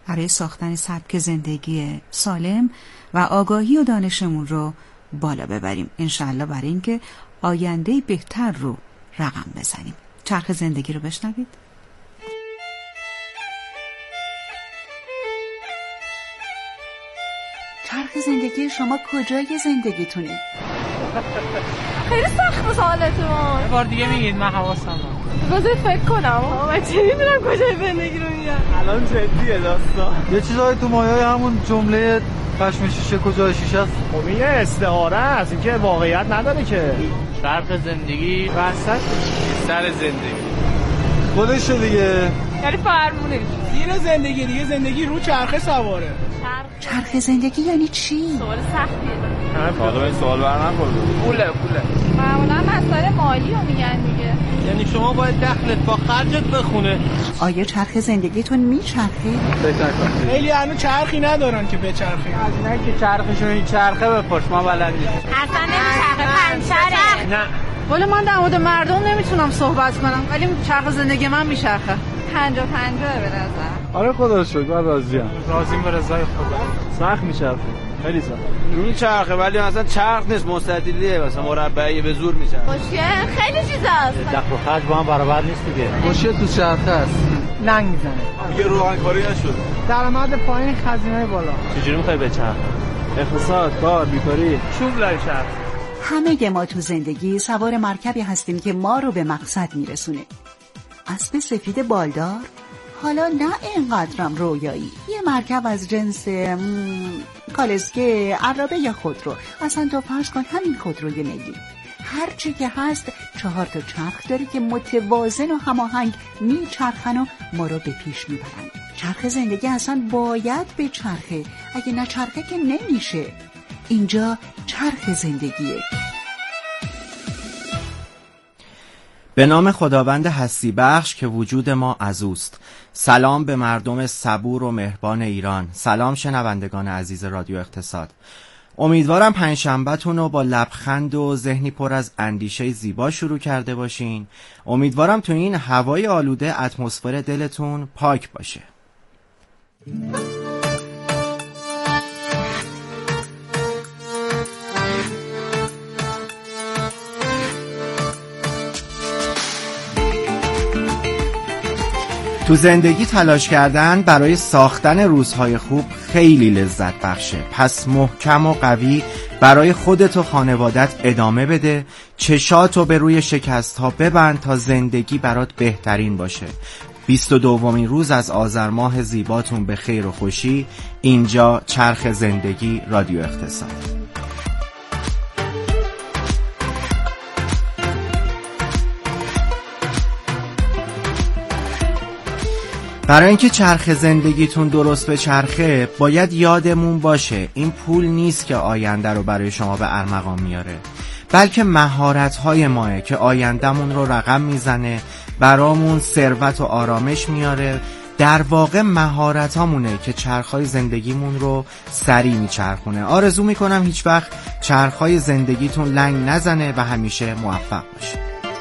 برای ساختن سبک زندگی سالم و آگاهی و دانشمون رو بالا ببریم، انشالله برای اینکه آینده بهتر رو رقم بزنیم. چرخ زندگی رو بشنوید. چرخ زندگی شما کجای زندگیتونه؟ خیلی سخت سوالتون. یه بار دیگه میگید، من حواسم بذار فکر کنم. من چه میدونم کجای زندگی رو میگم. الان جدیه داستان. یه چیزایی تو مایه همون جمله پشم شیشه کجای شیشه است. خب این یه استعاره است، این که واقعیت نداره که. چرخ زندگی وسط سر زندگی خودشه دیگه. یعنی فرمونه. زیر زندگی دیگه، زندگی رو چرخه سواره. چرخ زندگی یعنی چی؟ سوال سختیه. حالا این سوال برنخورد. پوله معمولا مسائل مالی رو میگن دیگه. یعنی شما باید دخلت با خرجت بخونه. آیا چرخ زندگیتون میچرخه؟ خیلی هنوز چرخی ندارن که بچرخه. از اینا که چرخشون این چرخه بپرس، ما بلد نیستیم. اصلا نمیچرخه، پنچره. نه ولی من در مورد مردم نمیتونم صحبت کنم، ولی چرخ زندگی من میچرخه. 50-50 به نظر. آره خدا شکر، من راضیم. راضیم به رضای خدا. سخت میچرخه، خیلی سخت میچرخه ولی مثلا چرخ نیست، مستطیلیه، مثلا مربعی به زور میچرخه. خوشگل خیلی چیزاست. دخل و خرج با هم برابر نیست دیگه. خوشیه تو چرخه است. لنگ میزنه. دیگه روحانکاری نشد. درآمد پایین، خزینه بالا. چجوری میخوای بچرخه؟ اقتصاد، کار، بیکاری، چوب لای چرخ. همه ما تو زندگی سوار مرکبی هستیم که ما رو به مقصد میرسونه. اسب سفید بالدار؟ حالا نه اینقدرم رویایی. یه مرکب از جنس کالسکه، عرابه یا خودرو. اصلا تو فرض کن همین خودروی ملی، هر چی که هست 4 تا چرخ داره که متوازن و هماهنگ میچرخن و ما رو به پیش میبرن. چرخ زندگی اصلا باید به چرخه، اگه نه چرخه که نمیشه. اینجا چرخ زندگیه. به نام خداوند هستی بخش که وجود ما از اوست. سلام به مردم صبور و مهربان ایران. سلام شنوندگان عزیز رادیو اقتصاد. امیدوارم پنجشنبه‌تون رو با لبخند و ذهنی پر از اندیشه زیبا شروع کرده باشین. امیدوارم تو این هوای آلوده اتمسفر دلتون پاک باشه. تو زندگی تلاش کردن برای ساختن روزهای خوب خیلی لذت بخشه. پس محکم و قوی برای خودت و خانوادت ادامه بده. چشاتو به روی شکست ها ببند تا زندگی برات بهترین باشه. 22مین روز از آذر ماه زیباتون به خیر و خوشی. اینجا چرخ زندگی، رادیو اقتصاد. برای اینکه چرخ زندگیتون درست به چرخه باید یادمون باشه این پول نیست که آینده رو برای شما به ارمغان میاره، بلکه مهارت‌های ماه که آیندهمون رو رقم میزنه، برامون ثروت و آرامش میاره. در واقع مهارتامونه که چرخهای زندگیمون رو سریع میچرخونه. آرزو میکنم هیچ وقت چرخهای زندگیتون لنگ نزنه و همیشه موفق باشه.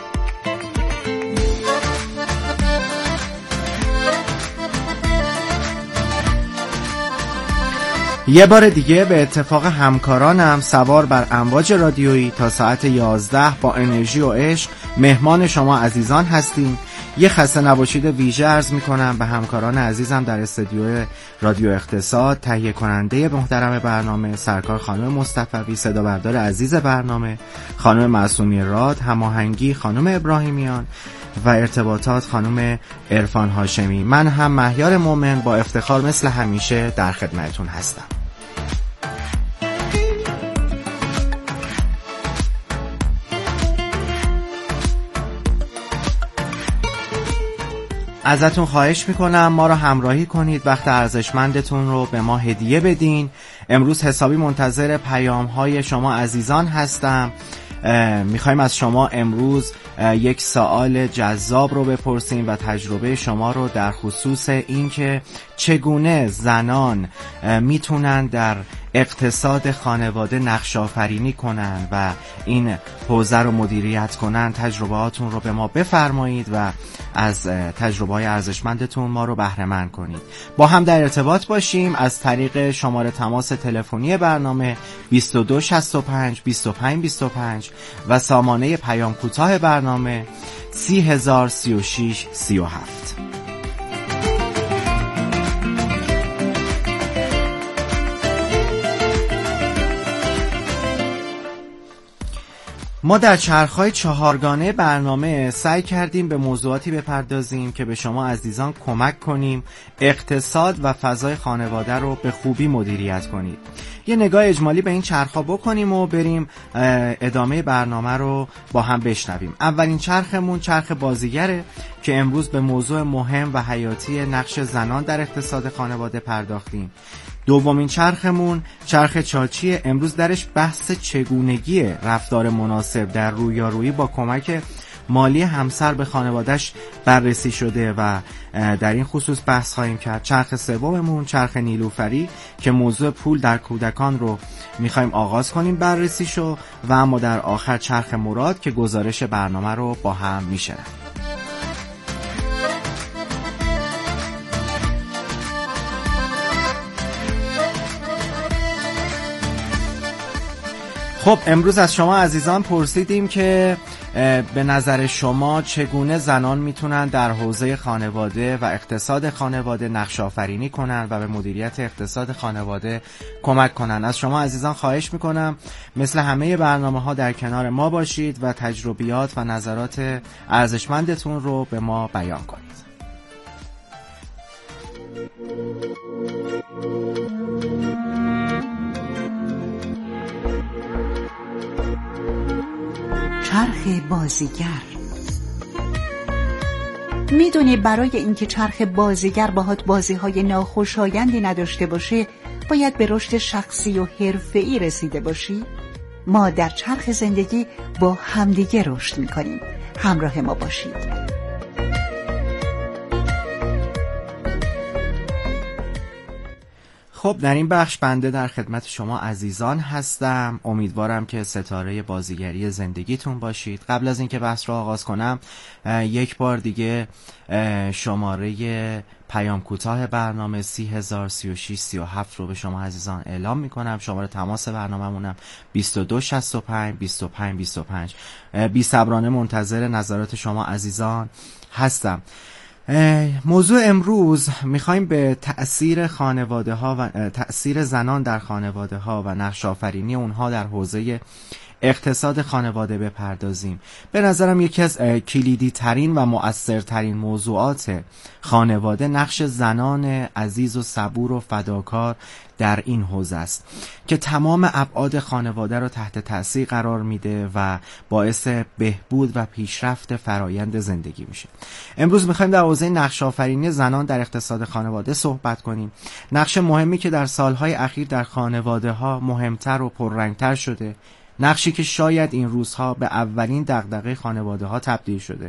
یه بار دیگه به اتفاق همکارانم سوار بر امواج رادیویی تا ساعت 11 با انرژی و عشق مهمان شما عزیزان هستیم. یه خسته نباشید ویژه عرض میکنم به همکاران عزیزم در استودیو رادیو اقتصاد، تهیه کننده محترم برنامه سرکار خانم مصطفی، صدا بردار عزیز برنامه خانم معصومی راد، هماهنگی خانم ابراهیمیان و ارتباطات خانم عرفان هاشمی. من هم مهیار مومن با افتخار مثل همیشه در خدمتتون هستم. ازتون خواهش میکنم ما رو همراهی کنید، وقت ارزشمندتون رو به ما هدیه بدین. امروز حسابی منتظر پیام‌های شما عزیزان هستم. میخوایم از شما امروز یک سوال جذاب رو بپرسیم و تجربه شما رو در خصوص این که چگونه زنان میتونن در اقتصاد خانواده نقش آفرینی کنن و این حوزه رو مدیریت کنن، تجربهاتون رو به ما بفرمایید و از تجربه‌های ارزشمندتون ما رو بهره مند کنید. با هم در ارتباط باشیم از طریق شماره تماس تلفنی برنامه 2265 2525 و سامانه پیام کوتاه برنامه 3036 37. ما در چرخهای 4گانه برنامه سعی کردیم به موضوعاتی بپردازیم که به شما عزیزان کمک کنیم اقتصاد و فضای خانواده رو به خوبی مدیریت کنید. یه نگاه اجمالی به این چرخها بکنیم و بریم ادامه برنامه رو با هم بشنویم. اولین چرخمون چرخ بازیگره که امروز به موضوع مهم و حیاتی نقش زنان در اقتصاد خانواده پرداختیم. دومین چرخمون چرخ چاچیه، امروز درش بحث چگونگی رفتار مناسب در رویارویی با کمک مالی همسر به خانوادهش بررسی شده و در این خصوص بحث خواهیم کرد. چرخ سوممون چرخ نیلوفری که موضوع پول در کودکان رو میخوایم آغاز کنیم بررسیشو و اما در آخر چرخ مراد که گزارش برنامه رو با هم میشنویم. خب امروز از شما عزیزان پرسیدیم که به نظر شما چگونه زنان میتونن در حوزه خانواده و اقتصاد خانواده نقش آفرینی کنن و به مدیریت اقتصاد خانواده کمک کنن. از شما عزیزان خواهش میکنم مثل همه برنامه‌ها در کنار ما باشید و تجربیات و نظرات ارزشمندتون رو به ما بیان کنید. چرخ بازیگر. میدونی برای اینکه چرخ بازیگر باهات بازی‌های ناخوشایندی نداشته باشه باید به رشد شخصی و حرفه‌ای رسیده باشی؟ ما در چرخ زندگی با همدیگه رشد میکنیم. همراه ما باشید. خب در این بخش بنده در خدمت شما عزیزان هستم. امیدوارم که ستاره بازیگری زندگیتون باشید. قبل از اینکه بحث رو آغاز کنم یک بار دیگه شماره پیام کوتاه برنامه 3036 37 رو به شما عزیزان اعلام میکنم. شماره تماس برنامه‌مونم 2265 2525. بی صبرانه منتظر نظرات شما عزیزان هستم. موضوع امروز میخوایم به تأثیر خانواده ها و تأثیر زنان در خانواده ها و نقش آفرینی اونها در حوزه اقتصاد خانواده بپردازیم. به نظرم یکی از کلیدی ترین و مؤثرترین موضوعات خانواده نقش زنان عزیز و صبور و فداکار در این حوزه است که تمام ابعاد خانواده را تحت تأثیر قرار میده و باعث بهبود و پیشرفت فرایند زندگی میشه. امروز میخوایم در حوزه نقش آفرینی زنان در اقتصاد خانواده صحبت کنیم. نقش مهمی که در سالهای اخیر در خانواده ها مهمتر و پررنگتر شده، نقشی که شاید این روزها به اولین دغدغه خانواده ها تبدیل شده.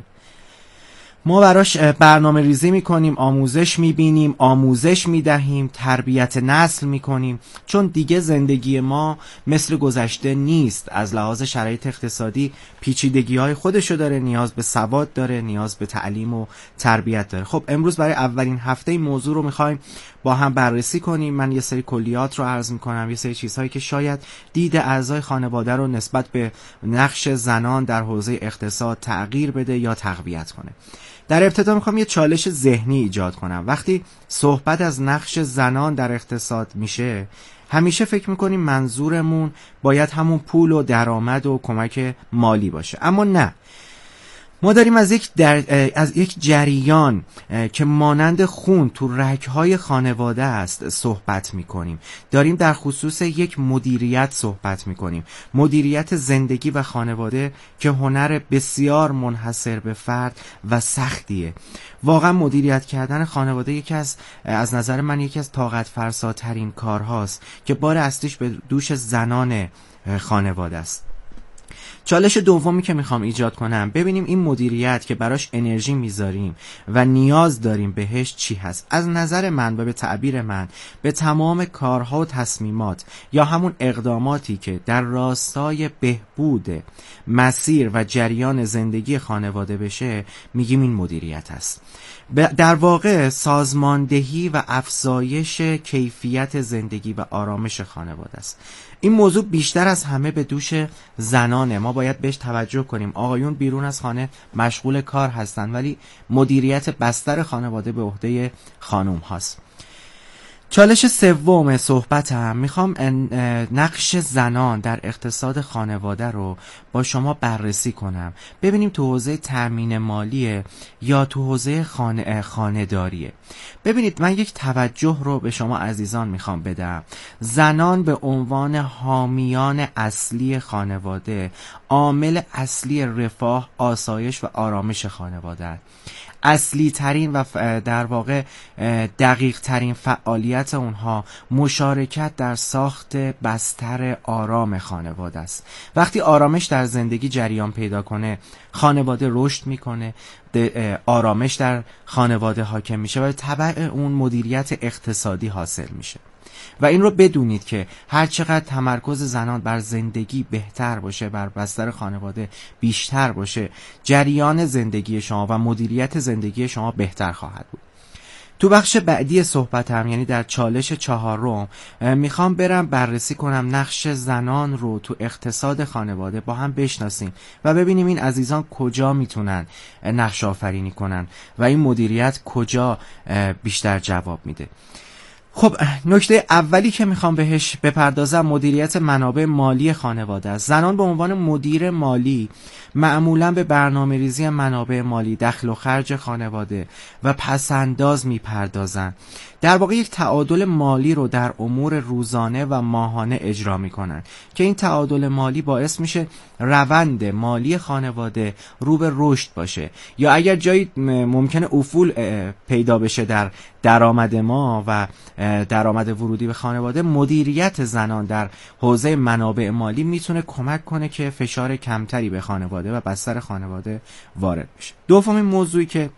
ما براش برنامه ریزی میکنیم، آموزش میبینیم، آموزش میدهیم، تربیت نسل میکنیم، چون دیگه زندگی ما مثل گذشته نیست. از لحاظ شرایط اقتصادی پیچیدگی های خودشو داره، نیاز به سواد داره، نیاز به تعلیم و تربیت داره. خب امروز برای اولین هفته این موضوع رو میخوایم با هم بررسی کنیم. من یه سری کلیات رو عرض میکنم، یه سری چیزهایی که شاید دید اعضای خانواده رو نسبت به نقش زنان در حوزه اقتصاد تغییر بده یا تقویت کنه. در ابتدا میخوام یه چالش ذهنی ایجاد کنم. وقتی صحبت از نقش زنان در اقتصاد میشه همیشه فکر میکنیم منظورمون باید همون پول و درآمد و کمک مالی باشه، اما نه. ما داریم از یک جریان که مانند خون تو رگ‌های خانواده است صحبت می‌کنیم. داریم در خصوص یک مدیریت صحبت می‌کنیم، مدیریت زندگی و خانواده که هنر بسیار منحصر به فرد و سختیه. واقعا مدیریت کردن خانواده یکی از نظر من یکی از طاقت فرساترین کارهاست که بار اصلیش به دوش زنان خانواده است. چالش دومی که میخوام ایجاد کنم، ببینیم این مدیریت که براش انرژی میذاریم و نیاز داریم بهش چی هست. از نظر من و به تعبیر من، به تمام کارها و تصمیمات یا همون اقداماتی که در راستای بهبود مسیر و جریان زندگی خانواده بشه، میگیم این مدیریت هست. در واقع سازماندهی و افزایش کیفیت زندگی و آرامش خانواده است. این موضوع بیشتر از همه به دوش زنانه. ما باید بهش توجه کنیم. آقایون بیرون از خانه مشغول کار هستن، ولی مدیریت بستر خانواده به عهده خانم هاست. چالش سوم صحبتم، میخوام نقش زنان در اقتصاد خانواده رو با شما بررسی کنم. ببینیم تو حوزه تامین مالیه یا تو حوزه خانه‌داریه. ببینید، من یک توجه رو به شما عزیزان میخوام بدم. زنان به عنوان حامیان اصلی خانواده، عامل اصلی رفاه، آسایش و آرامش خانواده، اصلی ترین و در واقع دقیق ترین فعالیت اونها مشارکت در ساخت بستر آرام خانواده است. وقتی آرامش در زندگی جریان پیدا کنه، خانواده رشد میکنه، آرامش در خانواده حاکم میشه و تبع اون مدیریت اقتصادی حاصل میشه. و این رو بدونید که هر چقدر تمرکز زنان بر زندگی بهتر باشه، بر بستر خانواده بیشتر باشه، جریان زندگی شما و مدیریت زندگی شما بهتر خواهد بود. تو بخش بعدی صحبتم، یعنی در چالش 4، میخوام برم بررسی کنم نقش زنان رو تو اقتصاد خانواده با هم بشناسیم و ببینیم این عزیزان کجا میتونن نقش آفرینی کنن و این مدیریت کجا بیشتر جواب میده. خب، نکته اولی که میخوام بهش بپردازم مدیریت منابع مالی خانواده است. زنان به عنوان مدیر مالی معمولاً به برنامه‌ریزی منابع مالی، دخل و خرج خانواده و پس‌انداز میپردازن. در واقع یک تعادل مالی رو در امور روزانه و ماهانه اجرا میکنن که این تعادل مالی باعث میشه روند مالی خانواده رو به رشد باشه، یا اگر جایی ممکنه افول پیدا بشه در درآمد ما و درآمد ورودی به خانواده، مدیریت زنان در حوزه منابع مالی میتونه کمک کنه که فشار کمتری به خانواده و بستر خانواده وارد بشه. دومین موضوعی که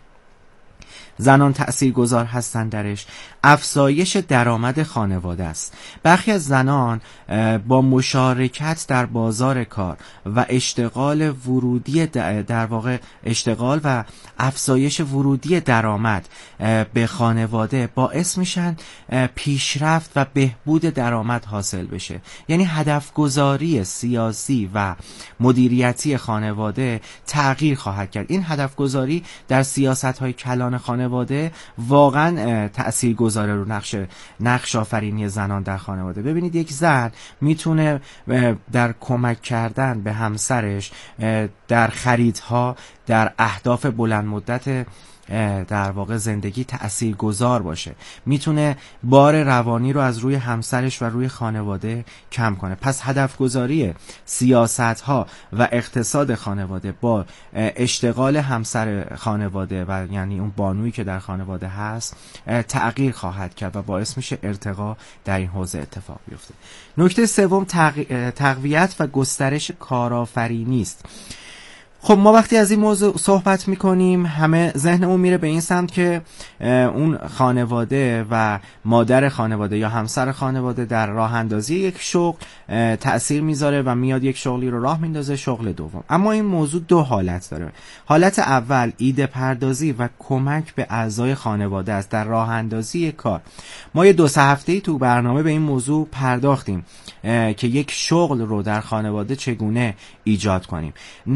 زنان تأثیرگذار هستن درش، افزایش درآمد خانواده است. برخی از زنان با مشارکت در بازار کار و اشتغال ورودی در واقع اشتغال و افزایش ورودی درآمد به خانواده باعث میشن پیشرفت و بهبود درآمد حاصل بشه. یعنی هدف گذاری سیاسی و مدیریتی خانواده تغییر خواهد کرد. این هدف گذاری در سیاست‌های کلان خانواده واقعا تأثیرگذاره رو نقش آفرینی زنان در خانواده. ببینید، یک زن میتونه در کمک کردن به همسرش در خریدها، در اهداف بلند مدت در واقع زندگی تأثیرگذار باشه. میتونه بار روانی رو از روی همسرش و روی خانواده کم کنه. پس هدف گذاری سیاست ها و اقتصاد خانواده با اشتغال همسر خانواده و یعنی اون بانویی که در خانواده هست تغییر خواهد کرد و باعث میشه ارتقا در این حوزه اتفاق بیفته. نکته سوم تقویت و گسترش کارآفرینی است. خب، ما وقتی از این موضوع صحبت میکنیم همه ذهنمون میره به این سمت که اون خانواده و مادر خانواده یا همسر خانواده در راه اندازی یک شغل تأثیر میذاره و میاد یک شغلی رو راه میندازه، شغل دوم. اما این موضوع دو حالت داره. حالت اول ایده پردازی و کمک به اعضای خانواده است در راه اندازی کار. ما یه 2-3 هفته‌ای تو برنامه به این موضوع پرداختیم که یک شغل رو در خانواده چگونه ایجاد کنیم.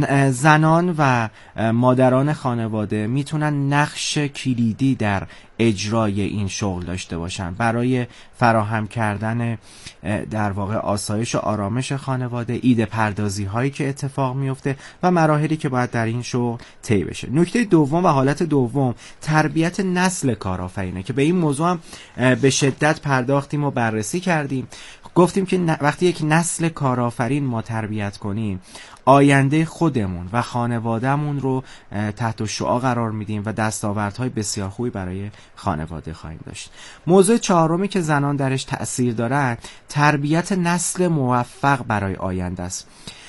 زنان و مادران خانواده میتونن نقش کلیدی در اجرای این شغل داشته باشن برای فراهم کردن در واقع آسایش و آرامش خانواده، ایده پردازی هایی که اتفاق میفته و مراحلی که باید در این شغل طی بشه. نکته دوم و حالت دوم تربیت نسل کارآفرینه که به این موضوع هم به شدت پرداختیم و بررسی کردیم. گفتیم که وقتی یک نسل کارآفرین ما تربیت کنیم، آینده خودمون و خانوادهمون رو تحت شعاع قرار میدیم و دستاوردهای بسیار خوبی برای خانواده خواهیم داشت. موضوع چهارمی که زنان درش تأثیر دارن تربیت نسل موفق برای آینده است.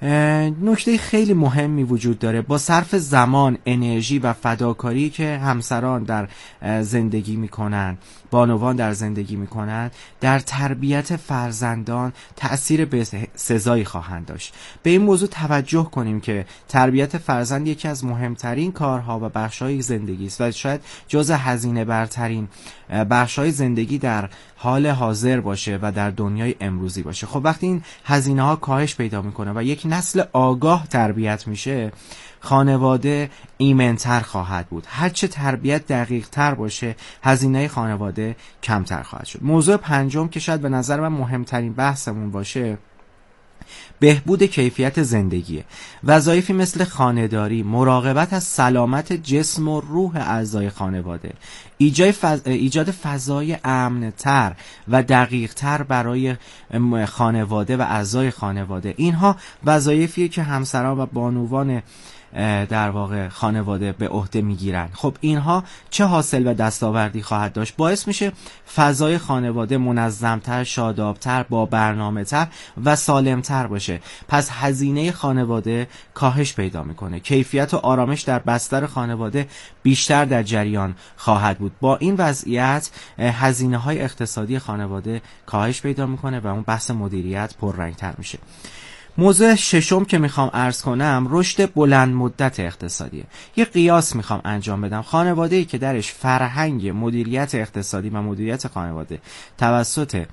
نکته خیلی مهمی وجود داره. با صرف زمان، انرژی و فداکاری که همسران در زندگی میکنن، بانوان در زندگی میکنن، در تربیت فرزندان تأثیر بسزایی خواهند داشت. به این موضوع توجه کنیم که تربیت فرزند یکی از مهمترین کارها و بخش‌های زندگی است و شاید جزء هزینه برترین بخش‌های زندگی در حال حاضر باشه و در دنیای امروزی باشه. خب وقتی این هزینه ها کاهش پیدا میکنه و یک نسل آگاه تربیت میشه، خانواده ایمن‌تر خواهد بود. هرچه تربیت دقیق تر باشه، هزینه خانواده کمتر خواهد شد. موضوع پنجم که شاید به نظر من مهمترین بحثمون باشه، بهبود کیفیت زندگی. وظایفی مثل خانه‌داری، مراقبت از سلامت جسم و روح اعضای خانواده، ایجاد فضای امن‌تر و دقیق‌تر برای خانواده و اعضای خانواده، اینها وظایفیه که همسران و بانوان در واقع خانواده به عهده میگیرن. خب اینها چه حاصل و دستاوردی خواهد داشت؟ باعث میشه فضای خانواده منظمتر، شادابتر، با برنامه‌تر و سالمتر باشه. پس هزینه خانواده کاهش پیدا میکنه. کیفیت و آرامش در بستر خانواده بیشتر در جریان خواهد بود. با این وضعیت هزینه‌های اقتصادی خانواده کاهش پیدا میکنه و اون بحث مدیریت پررنگتر میشه. موضوع ششم که میخوام عرض کنم رشد بلند مدت اقتصادیه. یه قیاس میخوام انجام بدم. خانواده‌ای که درش فرهنگ مدیریت اقتصادی و مدیریت خانواده توسط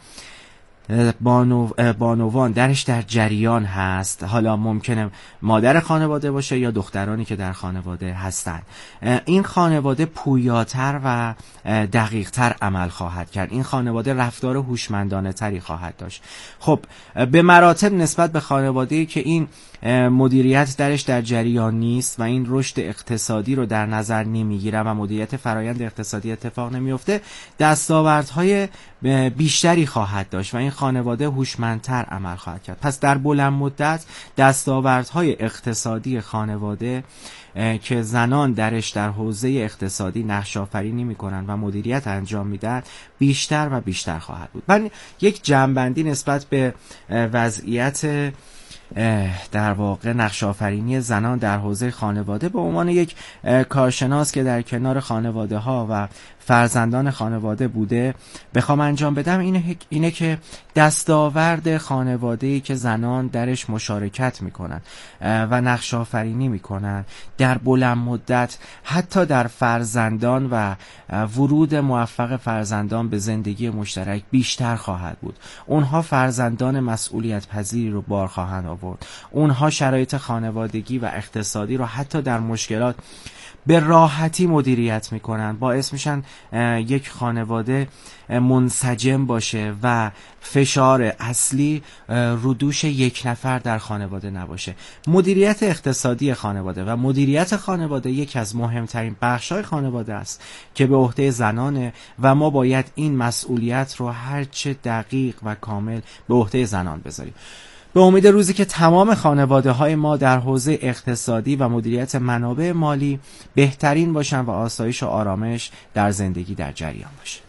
بانوان درش در جریان هست، حالا ممکنه مادر خانواده باشه یا دخترانی که در خانواده هستن، این خانواده پویاتر و دقیقتر عمل خواهد کرد. این خانواده رفتار هوشمندانه تری خواهد داشت. خب به مراتب نسبت به خانواده‌ای که این مدیریت درش در جریان نیست و این رشد اقتصادی رو در نظر نمیگیره و مدیریت فرایند اقتصادی اتفاق نمیفته، دستاوردهای بیشتری خواهد داشت و این خانواده هوشمندتر عمل خواهد کرد. پس در بلند مدت دستاوردهای اقتصادی خانواده که زنان درش در حوزه اقتصادی نقش آفرینی میکنن و مدیریت انجام میدن بیشتر و بیشتر خواهد بود. من یک جمع‌بندی نسبت به وضعیت در واقع نقش آفرینی زنان در حوزه خانواده به عنوان یک کارشناس که در کنار خانواده ها و فرزندان خانواده بوده بخوام انجام بدم اینه که دستاورد خانواده‌ای که زنان درش مشارکت میکنن و نقش آفرینی میکنن در بلند مدت حتی در فرزندان و ورود موفق فرزندان به زندگی مشترک بیشتر خواهد بود. اونها فرزندان مسئولیت پذیری رو بار خواهند آورد. اونها شرایط خانوادگی و اقتصادی رو حتی در مشکلات به راحتی مدیریت میکنن، باعث میشن یک خانواده منسجم باشه و فشار اصلی رو دوش یک نفر در خانواده نباشه. مدیریت اقتصادی خانواده و مدیریت خانواده یکی از مهمترین بخش‌های خانواده است که به عهده زنانه و ما باید این مسئولیت رو هرچه دقیق و کامل به عهده زنان بذاریم. به امید روزی که تمام خانواده‌های ما در حوزه اقتصادی و مدیریت منابع مالی بهترین باشن و آسایش و آرامش در زندگی در جریان باشه.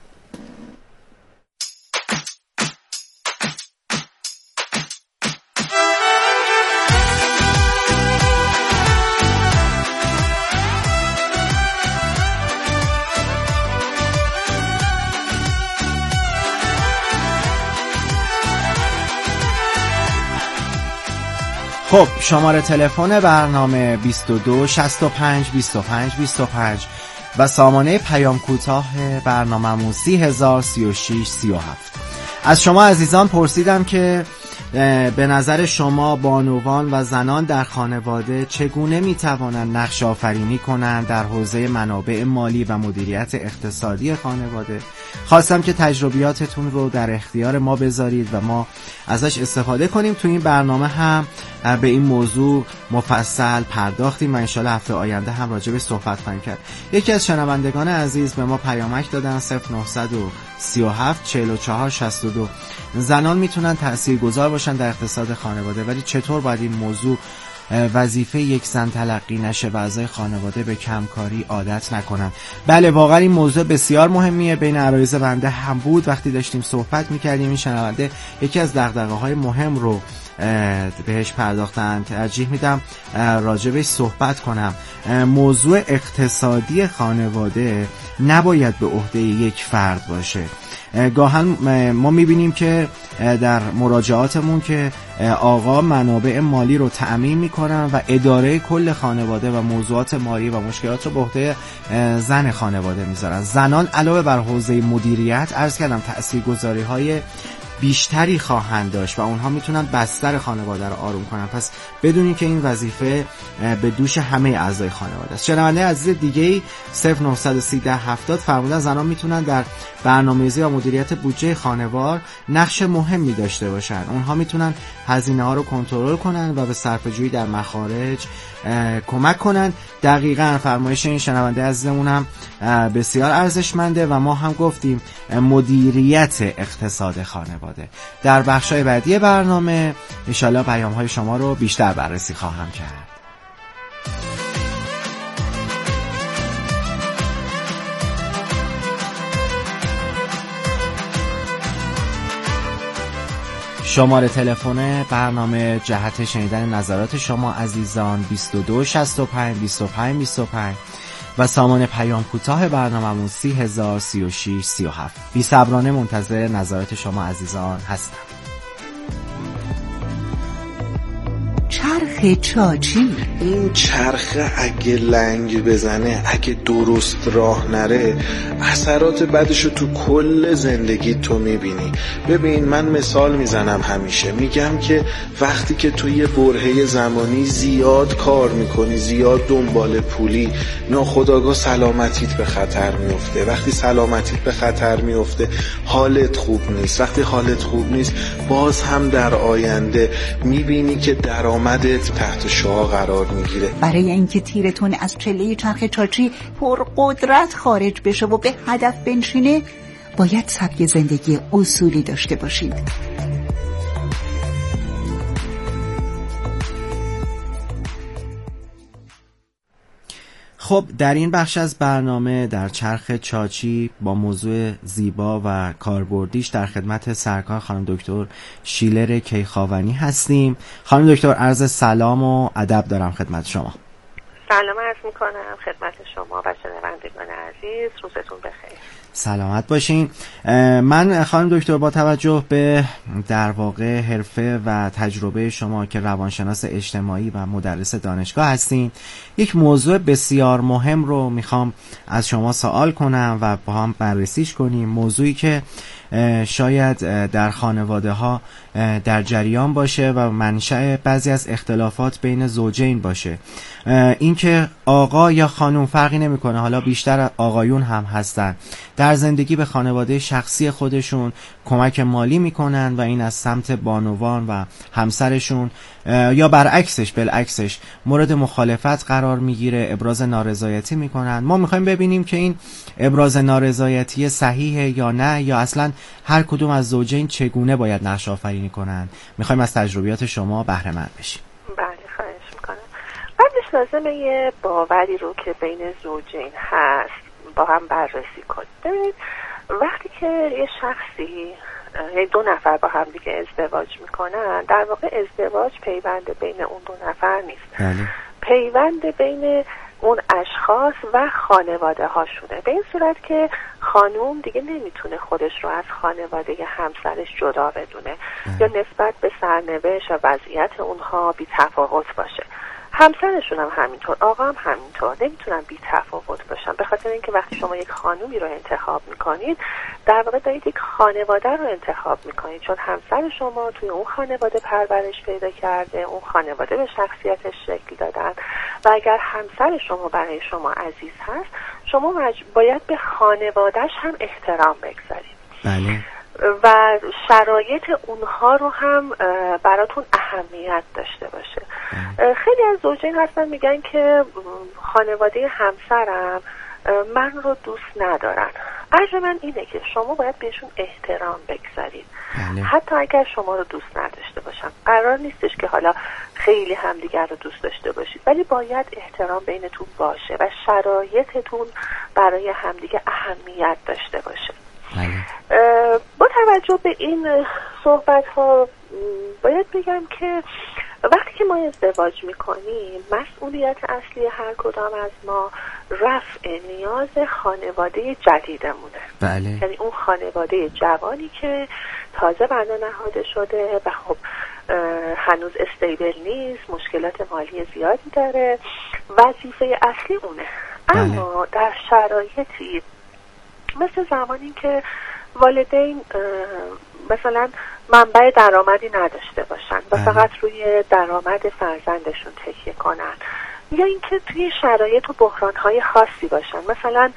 خب شماره تلفن برنامه 22 65 25 25 و سامانه پیام کوتاه برنامه‌مون 3036 37. از شما عزیزان پرسیدم که به نظر شما بانوان و زنان در خانواده چگونه میتوانند نقش آفرینی کنند در حوزه منابع مالی و مدیریت اقتصادی خانواده. خواستم که تجربیاتتون رو در اختیار ما بذارید و ما ازش استفاده کنیم. تو این برنامه هم به این موضوع مفصل پرداختیم و انشالله هفته آینده هم راجع به صحبت خواهیم کرد. یکی از شنوندگان عزیز به ما پیامک دادن 0937 44 62. زنان میتونن تاثیرگذار باشن در اقتصاد خانواده، ولی چطور باید این موضوع وظیفه یک زن تلقی نشه و اعضای خانواده به کمکاری عادت نکنن. بله واقعا این موضوع بسیار مهمیه، بین عرایض بنده هم بود. وقتی داشتیم صحبت میکردیم این شنونده یکی از دغدغه‌های مهم رو بهش پرداختن. ترجیح میدم راجبش صحبت کنم. موضوع اقتصادی خانواده نباید به عهده یک فرد باشه. گاهن ما میبینیم که در مراجعاتمون که آقا منابع مالی رو تأمین میکنن و اداره کل خانواده و موضوعات مالی و مشکلات رو به عهده زن خانواده میذارن. زنان علاوه بر حوزه مدیریت عرض کردم تأثیرگذاری‌های بیشتری خواهند داشت و اونها میتونن بستر خانواده رو آروم کنن. پس بدونین که این وظیفه به دوش همه اعضای خانواده است. شنونده عزیز دیگه‌ای 0930 فرمودن زنان میتونن در برنامه‌ریزی و مدیریت بودجه خانوار نقش مهمی داشته باشن. اونها میتونن هزینه‌ها رو کنترل کنن و به صرفه‌جویی در مخارج کمک کنن. دقیقاً فرمایش این شنونده عزیزمون هم بسیار ارزشمنده و ما هم گفتیم مدیریت اقتصاد خانواده. در بخش‌های بعدی برنامه انشالله پیام‌های شما رو بیشتر بررسی خواهم کرد. شماره تلفن برنامه جهت شنیدن نظرات شما عزیزان 22 65 25 25 و سامان پیام کوتاه برنامه‌مون 3036 37. بی‌صبرانه منتظر نظرات شما عزیزان هستم. چرخ چاچی. این چرخه اگه لنگ بزنه، اگه درست راه نره، اثرات بعدشو تو کل زندگی تو میبینی. ببین من مثال میزنم همیشه، میگم که وقتی که تو یه برهه زمانی زیاد کار میکنی، زیاد دنبال پولی، ناخودآگاه سلامتیت به خطر میفته. وقتی سلامتیت به خطر میفته حالت خوب نیست. وقتی حالت خوب نیست باز هم در آینده میبینی که درآمدت تحت شعاع قرار میگیره. برای اینکه تیرتون از چله چرخ چاچی پر قدرت خارج بشه و به هدف بنشینه باید سبک زندگی اصولی داشته باشید. خب در این بخش از برنامه در چرخ چاچی با موضوع زیبا و کاربردیش در خدمت سرکار خانم دکتر شیلر کیخاونی هستیم. خانم دکتر عرض سلام و ادب دارم خدمت شما. سلام عرض میکنم خدمت شما و شنوندگان عزیز، روزتون بخیر. سلامت باشین. من خانم دکتر با توجه به در واقع حرفه و تجربه شما که روانشناس اجتماعی و مدرس دانشگاه هستین، یک موضوع بسیار مهم رو میخوام از شما سوال کنم و با هم بررسیش کنیم. موضوعی که شاید در خانواده ها در جریان باشه و منشأ بعضی از اختلافات بین زوجین باشه. اینکه آقا یا خانم فرقی نمیکنه، حالا بیشتر آقایون هم هستن، در زندگی به خانواده شخصی خودشون کمک مالی میکنن و این از سمت بانوان و همسرشون یا بالعکسش مورد مخالفت قرار میگیره، ابراز نارضایتی میکنن. ما میخوایم ببینیم که این ابراز نارضایتی صحیحه یا نه، یا اصلا هر کدوم از زوجین چگونه باید نقش آفرینی کنن. میخوایم از تجربیات شما بهره مند بشیم. بله خواهش میکنم. بعدش لازمه یه باوری رو که بین زوجین هست با هم بررسی کنیم. ببینید وقتی که یه شخصی دو نفر با هم دیگه ازدواج میکنن، در واقع ازدواج پیوند بین اون دو نفر نیست. بله. پیوند بین اون اشخاص و خانواده هاشونه، به این صورت که خانوم دیگه نمیتونه خودش رو از خانواده همسرش جدا بدونه یا نسبت به سرنوشت و وضعیت اونها بی تفاوت باشه. همسرشون هم همینطور، آقا هم همینطور، نمیتونن بی تفاوت باشن، به خاطر اینکه وقتی شما یک خانومی رو انتخاب میکنید در واقع دارید یک خانواده رو انتخاب میکنید، چون همسر شما توی اون خانواده پرورش پیدا کرده، اون خانواده به شخصیتش شکل دادن و اگر همسر شما برای شما عزیز هست شما باید به خانوادهش هم احترام بگذارید. بله. و شرایط اونها رو هم براتون اهمیت داشته باشه. خیلی از زوجین هستن میگن که خانواده همسرم من رو دوست ندارن. عرض من اینه که شما باید بهشون احترام بگذارید. حتی اگر شما رو دوست نداشته باشن. باشم. قرار نیستش که حالا خیلی همدیگر رو دوست داشته باشید، ولی باید احترام بینتون باشه و شرایطتون برای همدیگه اهمیت داشته باشه. با توجه به این صحبت ها باید بگم که وقتی که ما ازدواج میکنیم مسئولیت اصلی هر کدام از ما رفع نیاز خانواده جدیدمونه. بله. یعنی اون خانواده جوانی که تازه بنا نهاده شده و خب هنوز استیبل نیست، مشکلات مالی زیادی داره، وظیفه اصلی اونه. بله. اما در شرایطی مثل زمانی که والدین مثلا منبع درآمدی نداشته باشن و فقط روی درآمد فرزندشون تکیه کنن، یا اینکه توی شرایط و بحران‌های خاصی باشن، مثلا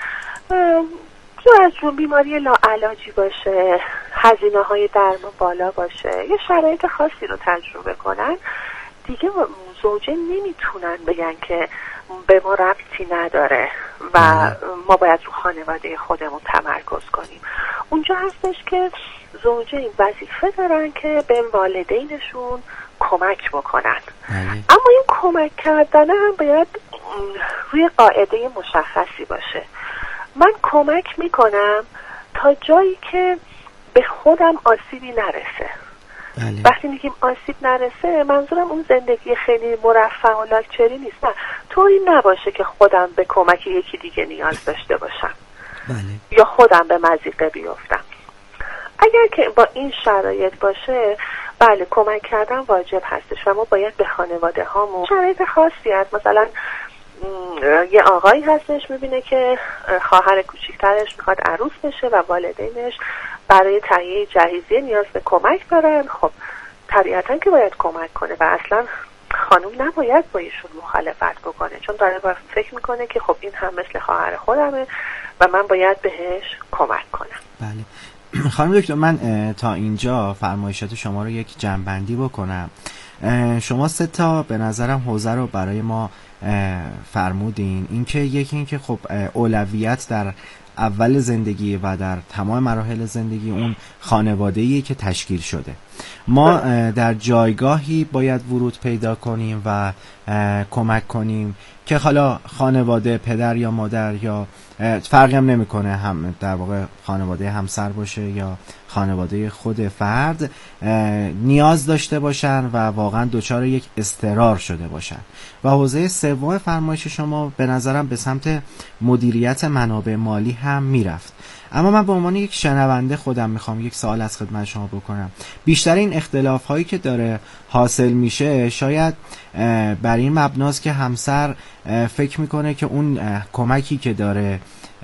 از جون بیماری لاعلاجی باشه، هزینه‌های درمان بالا باشه، یه شرایط خاصی رو تجربه کنن، دیگه زوجین نمیتونن بگن که به ما ربطی نداره و ما باید رو خانواده خودمون تمرکز کنیم. اونجا هستش که زوجین وظیفه دارن که به والدینشون کمک بکنن. اما این کمک کردن هم باید روی قاعده مشخصی باشه. من کمک میکنم تا جایی که به خودم آسیبی نرسه. وقتی میگیم آسیب نرسه منظورم اون زندگی خیلی مرفه و لاکچری نیست، نه، طوری نباشه که خودم به کمک یکی دیگه نیاز داشته باشم یا خودم به مضیقه بیفتم. اگر که با این شرایط باشه، بله کمک کردن واجب هستش و ما باید به خانواده هامون شرایط خاصی هست. مثلا یه آقایی هستش میبینه که خواهر کوچیکترش میخواد عروس بشه و والدینش برای تهیه جهیزیه نیاز به کمک دارن. خب طبیعتا که باید کمک کنه و اصلا خانم نباید با ایشون مخالفت بکنه، چون داره فکر میکنه که خب این هم مثل خواهر خودمه و من باید بهش کمک کنم. بله خانم دکتر، من تا اینجا فرمایشات شما رو یک جمع‌بندی بکنم. شما 3 تا به نظرم حوزه رو برای ما فرمودین. اینکه یکی اینکه خب اولویت در اول زندگی و در تمام مراحل زندگی اون خانواده‌ایه که تشکیل شده. ما در جایگاهی باید ورود پیدا کنیم و کمک کنیم که حالا خانواده پدر یا مادر یا فرقی هم نمیکنه، هم در واقع خانواده همسر باشه یا خانواده خود فرد، نیاز داشته باشن و واقعا دچار یک اضطرار شده باشن. و حوزه سوم فرمایش شما به نظرم به سمت مدیریت منابع مالی هم میرفت. اما من به عنوان یک شنونده خودم میخوام یک سوال از خدمت شما بکنم. بیشتر این اختلاف هایی که داره حاصل میشه شاید بر این مبناست که همسر فکر میکنه که اون کمکی که داره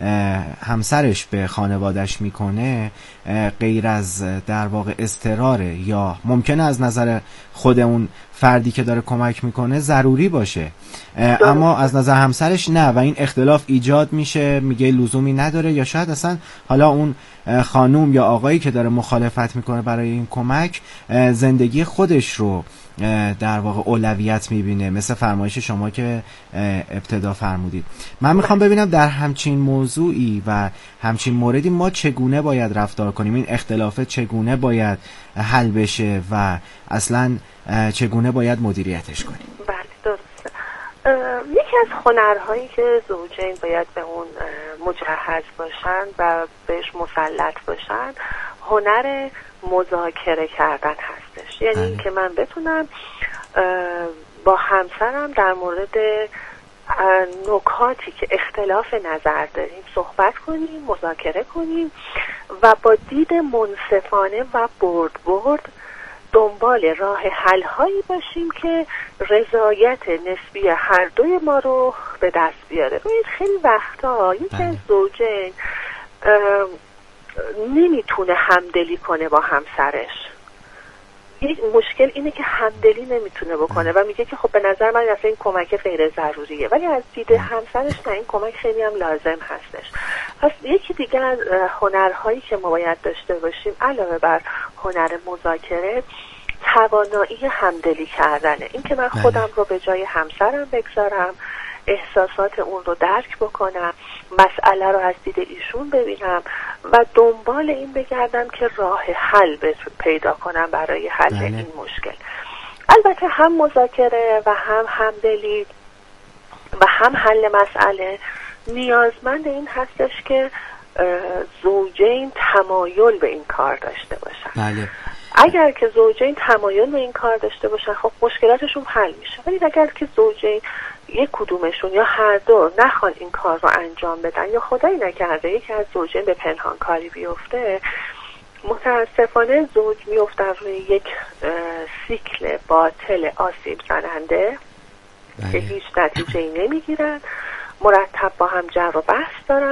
همسرش به خانوادش میکنه غیر از در واقع اضطراره، یا ممکنه از نظر خود اون فردی که داره کمک میکنه ضروری باشه اما از نظر همسرش نه، و این اختلاف ایجاد میشه، میگه لزومی نداره، یا شاید اصلا حالا اون خانوم یا آقایی که داره مخالفت میکنه برای این کمک زندگی خودش رو در واقع اولویت میبینه، مثل فرمایش شما که ابتدا فرمودید. من میخوام ببینم در همچین موضوعی و همچین موردی ما چگونه باید رفتار کنیم، این اختلافات چگونه باید حل بشه و اصلا چگونه باید مدیریتش کنیم. بله درسته. یکی از هنرهایی که زوجین باید به اون مجهز باشن و بهش مسلط باشن هنر مذاکره کردن هستش. یعنی این که من بتونم با همسرم در مورد نکاتی که اختلاف نظر داریم صحبت کنیم، مذاکره کنیم و با دید منصفانه و برد دنبال راه حل هایی باشیم که رضایت نسبی هر دوی ما رو به دست بیاره. ببینید خیلی وقتا یکی از زوجین نمیتونه همدلی کنه با همسرش. یک مشکل اینه که همدلی نمیتونه بکنه و میگه که خب به نظر من اصلا این کمک غیر ضروریه، ولی از دید همسرش نه، این کمک خیلی هم لازم هستش. پس یکی دیگه از هنرهایی که ما باید داشته باشیم علاوه بر هنر مذاکره توانایی همدلی کردنه. این که من خودم رو به جای همسرم بگذارم، احساسات اون رو درک بکنم، مسئله رو از دید ایشون ببینم و دنبال این بگردم که راه حل پیدا کنم برای حل این مشکل. البته هم مذاکره و هم همدلی و هم حل مسئله نیازمند این هستش که زوجین تمایل به این کار داشته باشن. بله. اگر که زوجین تمایل به این کار داشته باشن خب مشکلاتشون حل میشه، ولی اگر که زوجین یک کدومشون یا هر دو نخوان این کار رو انجام بدن یا خدایی نکرده یکی از زوجین به پنهانکاری بیفته، متاسفانه زوج میفتن روی یک سیکل باطل آسیب زننده که هیچ نتیجه‌ای نمیگیرن، مرتب با هم جر و بحث دارن